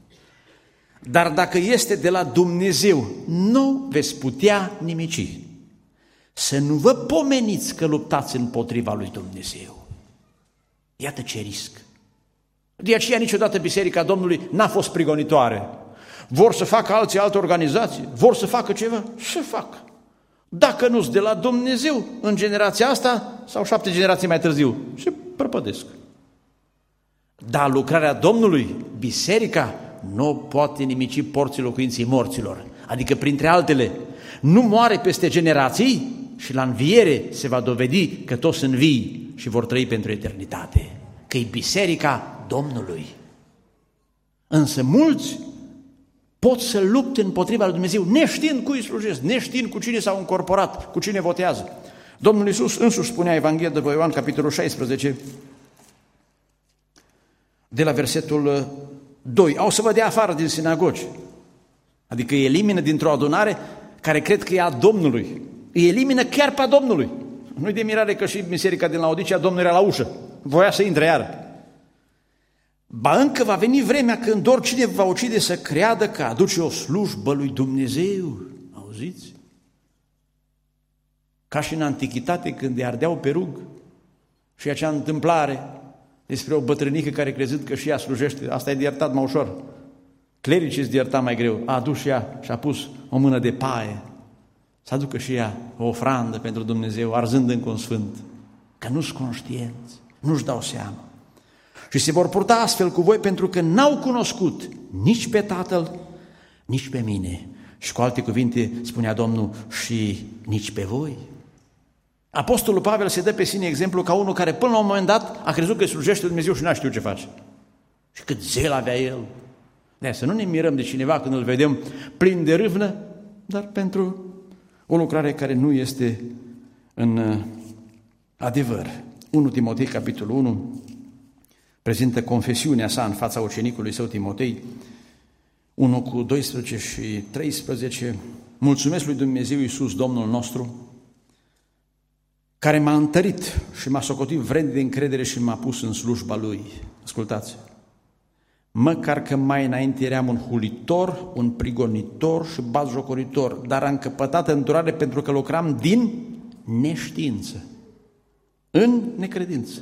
Dar dacă este de la Dumnezeu, nu veți putea nimici. Să nu vă pomeniți că luptați împotriva lui Dumnezeu. Iată ce risc. De aceea niciodată Biserica Domnului n-a fost prigonitoare. Vor să facă alții alte organizații, vor să facă ceva, să facă. Dacă nu-s de la Dumnezeu, în generația asta sau șapte generații mai târziu, se prăpădesc. Dar lucrarea Domnului, biserica, nu poate nimici porții locuinței morților. Adică, printre altele, nu moare peste generații și la înviere se va dovedi că toți sunt vii și vor trăi pentru eternitate. Că e biserica Domnului. Însă mulți pot să lupte împotriva lui Dumnezeu, neștiind cui slujesc, neștiind cu cine s-au încorporat, cu cine votează. Domnul Iisus însuși spunea, Evanghelia după Ioan, capitolul șaisprezece, de la versetul doi, au să vă dea afară din sinagogi. Adică îi elimină dintr-o adunare care cred că e a Domnului. Îi elimină chiar pe a Domnului. Nu-i de mirare că și biserica din Laodicea, Domnul era la ușă. Voia să intre iar. Ba încă va veni vremea când oricine va ucide să creadă că aduce o slujbă lui Dumnezeu. Auziți? Ca și în antichitate când îi ardeau pe rug și acea întâmplare despre o bătrânică care crezând că și ea slujește, asta e de iertat mai ușor. Clericii îți ierta mai greu. A adus și ea și a pus o mână de paie să aducă și ea o ofrandă pentru Dumnezeu, arzând încă un sfânt. Că nu-s conștienți, nu-și dau seama. Și se vor purta astfel cu voi pentru că n-au cunoscut nici pe Tatăl, nici pe mine. Și cu alte cuvinte spunea Domnul, și nici pe voi. Apostolul Pavel se dă pe sine exemplu ca unul care până la un moment dat a crezut că îi slujește Dumnezeu și n-a știut ce face. Și cât zel avea el. De să nu ne mirăm de cineva când îl vedem plin de râvnă, dar pentru o lucrare care nu este în adevăr. unu Timotei, capitolul unu, prezintă confesiunea sa în fața ucenicului său Timotei, unu cu doisprezece și treisprezece. Mulțumesc lui Dumnezeu Iisus, Domnul nostru, care m-a întărit și m-a socotit vrednic de încredere și m-a pus în slujba Lui. Ascultați! Măcar că mai înainte eram un hulitor, un prigonitor și batjocoritor, dar am căpătat îndurare pentru că lucram din neștiință, în necredință.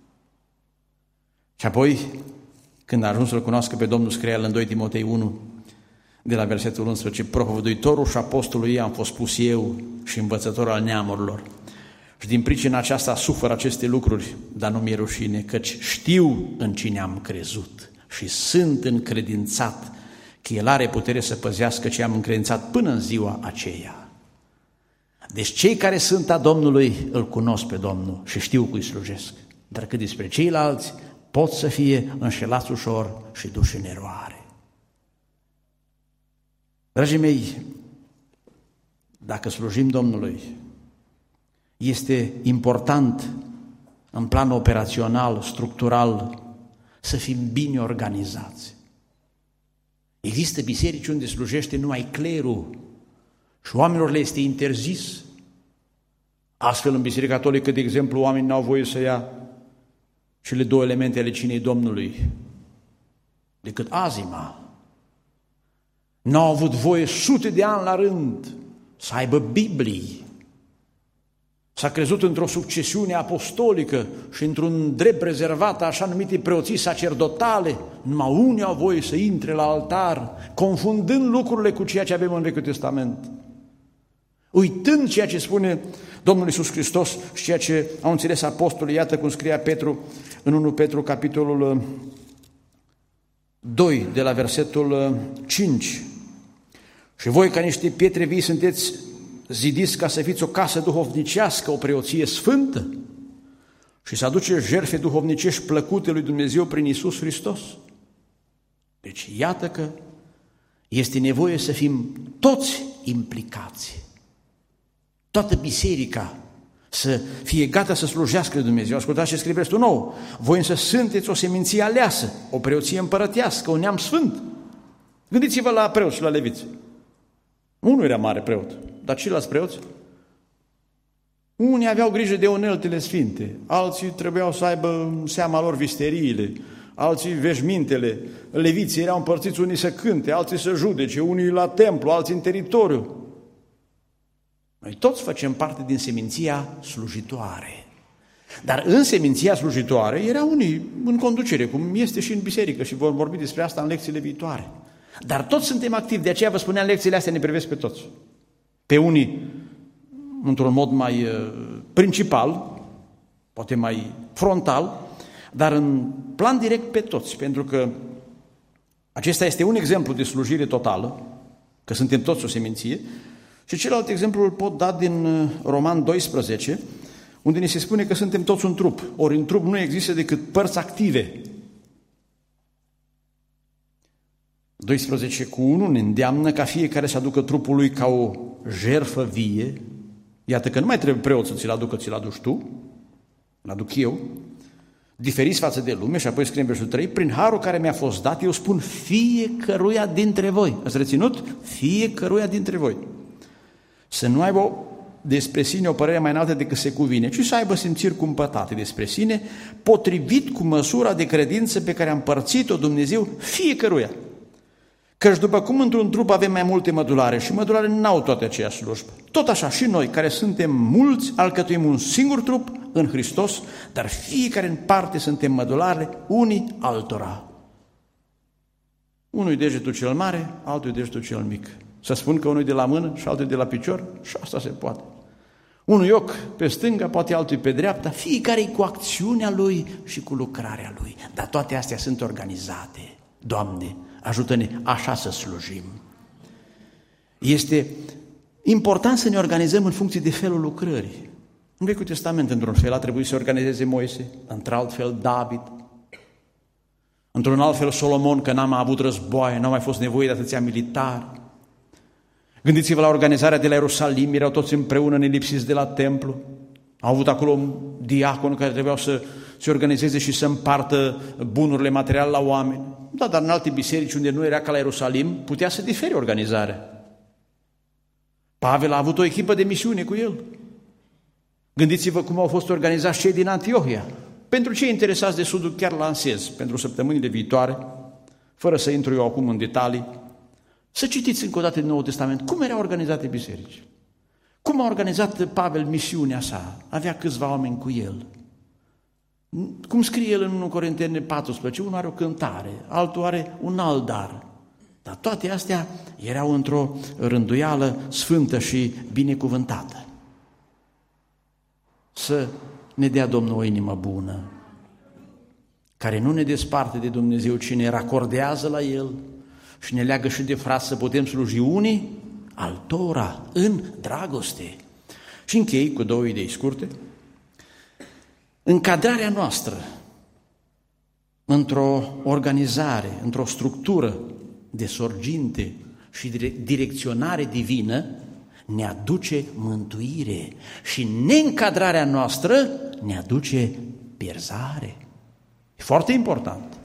Și apoi, când a ajuns să-L cunoască pe Domnul, scrie el în doi Timotei unu, de la versetul unsprezece, propovăduitorul și apostolul ei am fost pus eu și învățător al neamurilor. Și din pricina aceasta sufăr aceste lucruri, dar nu mi-e rușine, căci știu în cine am crezut și sunt încredințat că El are putere să păzească ce am încredințat până în ziua aceea. Deci cei care sunt a Domnului îl cunosc pe Domnul și știu cui slujesc, dar cât despre ceilalți pot să fie înșelați ușor și duși în eroare. Dragii mei, dacă slujim Domnului, este important în plan operațional, structural, să fim bine organizați. Există biserici unde slujește numai clerul și oamenilor le este interzis. Astfel, în Biserica Catolică, de exemplu, oamenii n-au voie să ia cele două elemente ale cinei Domnului, decât azima. N-au avut voie sute de ani la rând să aibă Biblii. S-a crezut într-o succesiune apostolică și într-un drept rezervat a așa numite preoții sacerdotale. Numai unii au voie să intre la altar, confundând lucrurile cu ceea ce avem în Vechiul Testament. Uitând ceea ce spune Domnul Iisus Hristos și ceea ce au înțeles apostolii, iată cum scria Petru în unu Petru, capitolul doi, de la versetul cinci. Și voi, ca niște pietre vii, sunteți zidiți ca să fiți o casă duhovnicească, o preoție sfântă și să aduce jertfe duhovnicești plăcute lui Dumnezeu prin Iisus Hristos. Deci iată că este nevoie să fim toți implicați. Toată biserica să fie gata să slujească lui Dumnezeu. Ascultați ce scrie versetul nou. Voi însă sunteți o seminție aleasă, o preoție împărătească, un neam sfânt. Gândiți-vă la preoți și la leviți. Unul era mare preot, dar ceilalți preoți? Unii aveau grijă de uneltele sfinte, alții trebuiau să aibă în seama lor visteriile, alții veșmintele, leviții erau împărțiți, unii să cânte, alții să judece, unii la templu, alții în teritoriu. Noi toți facem parte din seminția slujitoare. Dar în seminția slujitoare erau unii în conducere, cum este și în biserică, și vom vorbi despre asta în lecțiile viitoare. Dar toți suntem activi, de aceea vă spuneam, lecțiile astea ne privesc pe toți. Pe unii într-un mod mai uh, principal, poate mai frontal, dar în plan direct pe toți, pentru că acesta este un exemplu de slujire totală, că suntem toți o seminție, și celălalt exemplu îl pot da din Roman doisprezece, unde ni se spune că suntem toți un trup, ori în trup nu există decât părți active. doisprezece cu unu ne îndeamnă ca fiecare să aducă trupul lui ca o jertfă vie. Iată că nu mai trebuie preot să ți-l aducă, ți-l aduci tu, îl aduc eu, diferiți față de lume. Și apoi scrie în versetul trei, prin harul care mi-a fost dat, eu spun fiecăruia dintre voi. Ați reținut? Fiecăruia dintre voi. Să nu aibă despre sine o părere mai înaltă decât se cuvine, ci să aibă simțiri cumpătate despre sine, potrivit cu măsura de credință pe care a împărțit-o Dumnezeu fiecăruia. Căci după cum într-un trup avem mai multe mădulare și mădulare n-au toate aceeași slujbă, tot așa și noi, care suntem mulți, alcătuim un singur trup în Hristos, dar fiecare în parte suntem mădularele unii altora. Unul e degetul cel mare, altul e degetul cel mic. Să spun că unul e de la mână și altul e de la picior și asta se poate. Unul ioc pe stânga, poate altul pe dreapta, fiecare cu acțiunea lui și cu lucrarea lui. Dar toate astea sunt organizate. Doamne, ajută-ne așa să slujim. Este important să ne organizăm în funcție de felul lucrării. În Vechiul Testament, într-un fel, a trebuit să se organizeze Moise, într-alt fel David, într-un alt fel Solomon, că n-a mai avut războaie, n-a mai fost nevoie de atâția militari. Gândiți-vă la organizarea de la Ierusalim, erau toți împreună nelipsiți de la templu. Au avut acolo un diacon care trebuiau să se organizeze și să împartă bunurile materiale la oameni. Da, dar în alte biserici unde nu era ca la Ierusalim, putea să difere organizarea. Pavel a avut o echipă de misiune cu el. Gândiți-vă cum au fost organizați cei din Antiohia. Pentru cei interesați de Sudul chiar lansez pentru săptămânile viitoare, fără să intru eu acum în detalii, să citiți încă o dată din Noul Testament cum erau organizate biserici. Cum a organizat Pavel misiunea sa? Avea câțiva oameni cu el. Cum scrie el în unu Corinteni paisprezece, unul are o cântare, altul are un alt dar. Dar toate astea erau într-o rânduială sfântă și binecuvântată. Să ne dea Domnul o inimă bună, care nu ne desparte de Dumnezeu, ci ne racordează la El și ne leagă și de frați să putem sluji unii altora în dragoste. Și închei cu două idei scurte. Încadrarea noastră într-o organizare, într-o structură de sorginte și direcționare divină ne aduce mântuire și neîncadrarea noastră ne aduce pierzare. E foarte important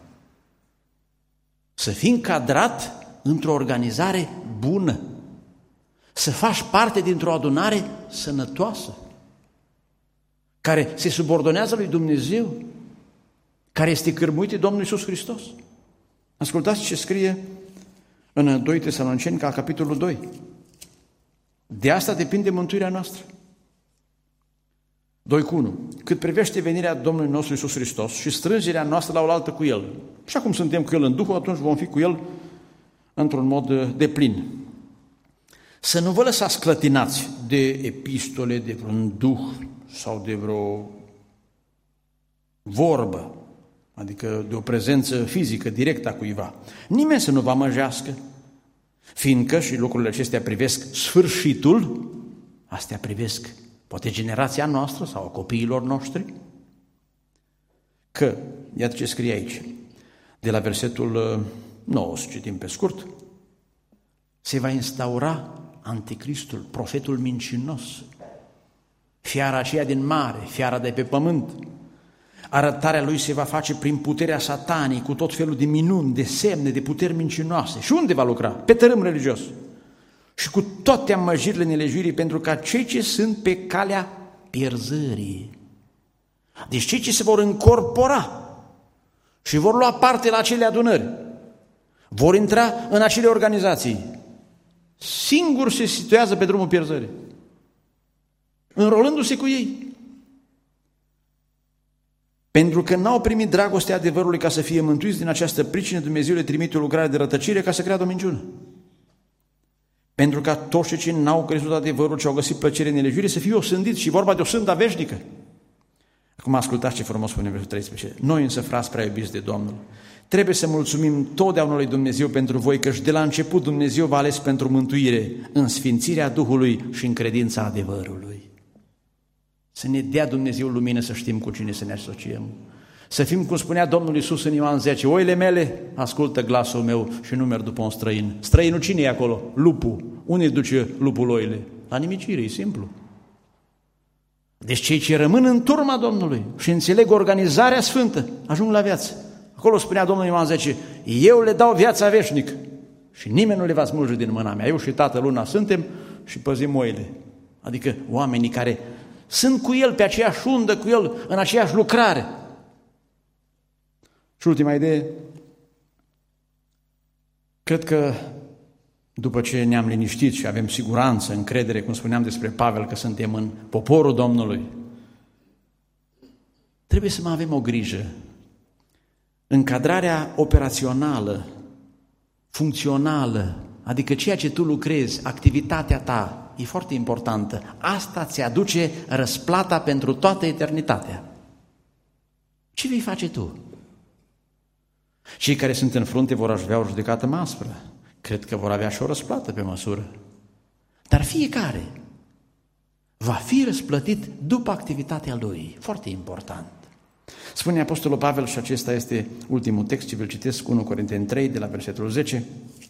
să fii încadrat într-o organizare bună, să faci parte dintr-o adunare sănătoasă, care se subordonează lui Dumnezeu, care este cârmuit de Domnul Iisus Hristos. Ascultați ce scrie în doi Tesaloniceni, ca capitolul doi. De asta depinde mântuirea noastră. doi cu unu. Cât privește venirea Domnului nostru Iisus Hristos și strângerea noastră la oaltă cu El. Și acum suntem cu El în Duhul, atunci vom fi cu El într-un mod deplin. Să nu vă lăsați clătinați de epistole, de vreun duh sau de vreo vorbă, adică de o prezență fizică directă a cuiva. Nimeni să nu vă amăjească, fiindcă, și lucrurile acestea privesc sfârșitul, astea privesc poate generația noastră sau a copiilor noștri, că, iată ce scrie aici, de la versetul nouă, să citim pe scurt, se va instaura anticristul, profetul mincinos, fiara aceea din mare, fiara de pe pământ. Arătarea lui se va face prin puterea satanii, cu tot felul de minuni, de semne, de puteri mincinoase. Și unde va lucra? Pe tărâm religios. Și cu toate amăjirile nelejuirii, pentru ca cei ce sunt pe calea pierzării, deci cei ce se vor încorpora și vor lua parte la acele adunări, vor intra în acele organizații, singur se situează pe drumul pierzării, înrolându-se cu ei. Pentru că n-au primit dragostea adevărului ca să fie mântuiți, din această pricină Dumnezeu le trimite o lucrare de rătăcire ca să creadă o minciună. Pentru că toți cei ce n-au crezut adevărul, ce au găsit plăcere în nelejuire, să fie osândiți și vorba de o sânda veșnică. Acum ascultați ce frumos spune versetul treisprezece. Noi însă, frați prea iubiți de Domnul, trebuie să mulțumim totdeauna lui Dumnezeu pentru voi, căci de la început Dumnezeu v-a ales pentru mântuire, în sfințirea Duhului și în credința adevărului. Să ne dea Dumnezeu lumină să știm cu cine să ne asociem. Să fim, cum spunea Domnul Iisus în Ioan zece, oile mele ascultă glasul meu și nu merg după un străin. Străinul cine e acolo? Lupul. Unde duce lupul oile? La nimicire, e simplu. Deci cei ce rămân în turma Domnului și înțeleg organizarea sfântă, ajung la viață. Acolo spunea Domnul Ioan zece, eu le dau viața veșnică și nimeni nu le va smulge din mâna mea. Eu și Tatăl una suntem și păzim oile. Adică oamenii care sunt cu El pe aceeași undă, cu El în aceeași lucrare. Și ultima idee, cred că după ce ne-am liniștit și avem siguranță, încredere, cum spuneam despre Pavel, că suntem în poporul Domnului, trebuie să mai avem o grijă. Încadrarea operațională funcțională, adică ceea ce tu lucrezi, activitatea ta, e foarte importantă. Asta ți aduce răsplata pentru toată eternitatea. Ce vei face tu? Cei care sunt în frunte vor avea o judecată mai aspră. Cred că vor avea și o răsplată pe măsură. Dar fiecare va fi răsplătit după activitatea lui. Foarte important. Spune Apostolul Pavel, și acesta este ultimul text, ce vi-l citesc, unu Corinteni trei, de la versetul zece.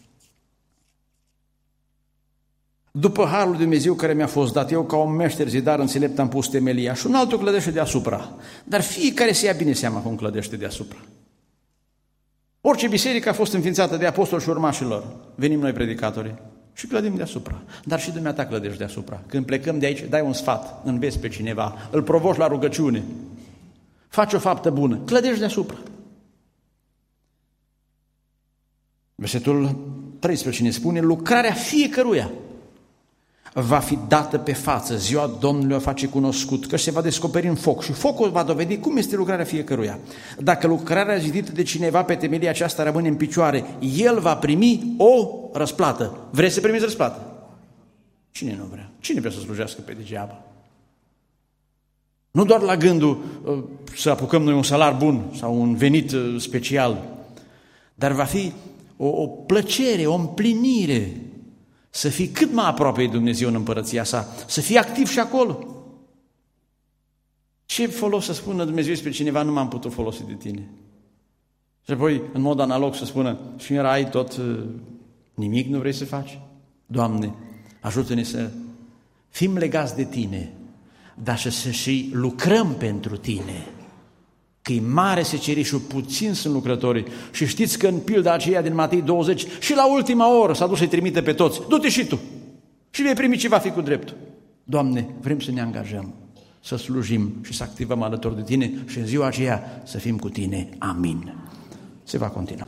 După harul lui Dumnezeu care mi-a fost dat, eu ca un meșter zidar înțelept am pus temelia și un altul clădește deasupra. Dar fiecare se ia bine seama cum clădește deasupra. Orice biserică a fost înființată de apostoli și urmașilor, venim noi predicatorii și clădim deasupra. Dar și dumneata clădești deasupra. Când plecăm de aici, dai un sfat, înveți pe cineva, îl provoci la rugăciune, faci o faptă bună, clădești deasupra. Versetul treisprezece ne spune, lucrarea fiecăruia va fi dată pe față, ziua Domnului o face cunoscut, că se va descoperi în foc și focul va dovedi cum este lucrarea fiecăruia. Dacă lucrarea zidită de cineva pe temelia aceasta rămâne în picioare, el va primi o răsplată. Vreți să primiți răsplată? Cine nu vrea? Cine vrea să slujească pe degeaba? Nu doar la gândul să apucăm noi un salar bun sau un venit special, dar va fi o, o plăcere, o împlinire, să fii cât mai aproape de Dumnezeu în împărăția sa, să fii activ și acolo. Ce folos să spună Dumnezeu despre cineva, nu m-am putut folosi de tine? Și apoi, în mod analog, să spună, și în rai tot nimic nu vrei să faci? Doamne, ajută-ne să fim legați de tine, dar să și lucrăm pentru tine. Că e mare secerișul, puțin sunt lucrătorii. Și știți că în pilda aceea din Matei douăzeci, și la ultima oră s-a dus să-i trimite pe toți. Du-te și tu și vei primi ce va fi cu dreptul. Doamne, vrem să ne angajăm, să slujim și să activăm alături de tine și în ziua aceea să fim cu tine. Amin. Se va continua.